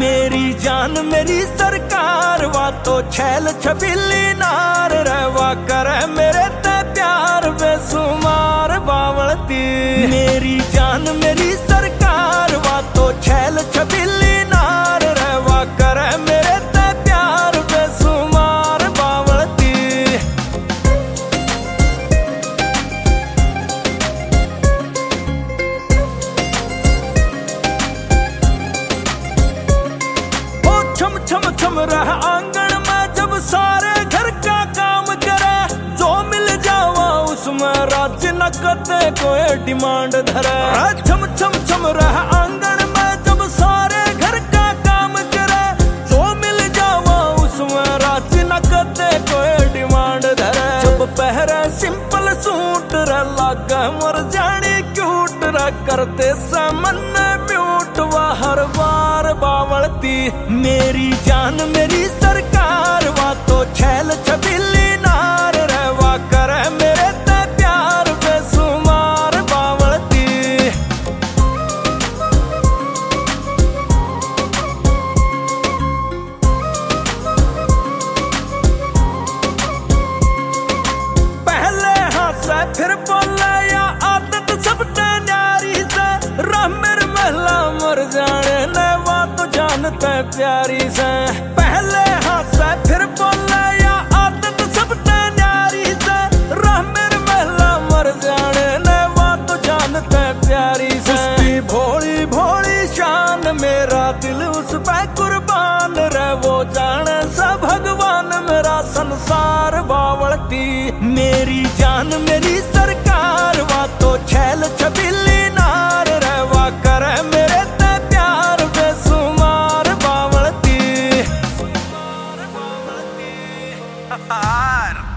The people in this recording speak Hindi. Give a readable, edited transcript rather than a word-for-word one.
मेरी जान मेरी सरकार वा तो छैल छबीली नार रहवा करे मेरे ते प्यार बेसुमार बावलती। मेरी जान मेरी सरकार वा तो छैल छबीली नार रहवा करे मेरे ते प्यार बेसुमार बावलती। ओ छम छम छम रह आंगन में जब सारे घर का काम करे, जो मिल जावा उसमें राज्य न करते कोई डिमांड धरे। छम छम छम रह आंगन में जब सारे घर का काम करे, जो मिल जावा उसमें राज्य न करते कोई डिमांड धरे। जब पहरे सिंपल सूट रे लागे मर जानी क्यूट रे, करते सामने म्यूट वा हर बार बावलती। मेरी जान मेरी सरकार वा तो छैल छबीली नार रहवा करे मेरे ते प्यार बेसुमार बावलती। पहले हंसे फिर बोले या आदत सबसे न्यारी से, रह मेरी महला मर जाने ने वा तो जानते प्यारी से। पहले हंसे फिर बोले या आदत सबसे न्यारी से, रह मेरी महला मर जाने ने वा तो जानते प्यारी से। उसकी भोली भोली शान मेरा दिल उस पे कुर्बान रहे, वो जाने सा भगवान मेरा संसार बावलती। मेरी जान मेरी सरकार वा तो छैल छबीली नार रहवा करे मेरे ते प्यार बेसुमार बावलती।